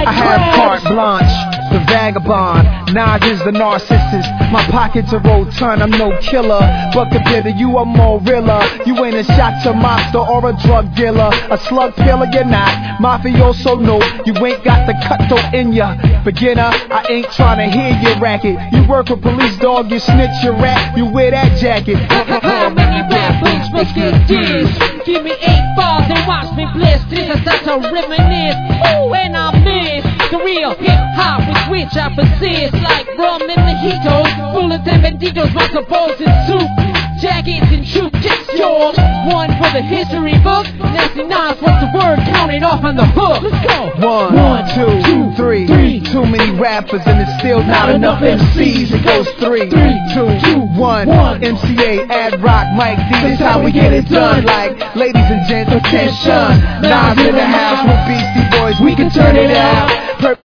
I have carte blanche, the vagabond. Nas is the narcissist. My pockets are rotund, I'm no killer, but compared to you, I'm more realer. You ain't a shot to monster or a drug dealer, a slug peeler, you're not. Mafioso, no, you ain't got the cutthroat in ya. Beginner, I ain't trying to hear your racket. You work for police, dog, you snitch, you rat, you wear that jacket. How many rappers must get this? Give me 8 bars and watch me bliss. This is such a reminisce. Ooh, and I miss the real hip-hop with which I persist. Like rum and mojitos, bullets and banditos, my supposed soup. Jackets and troop, just yours. One for the history book. Nasty Nas, what's the word? Counting off on the hook. Let's go. One, two, three. Too many rappers and it's still not enough MCs. It goes 3, 2, 1. MCA, Ad Rock, Mike D. This how we get it done. Like, ladies and gents, attention. Nas in the house with Beastie Boys. We can turn it out.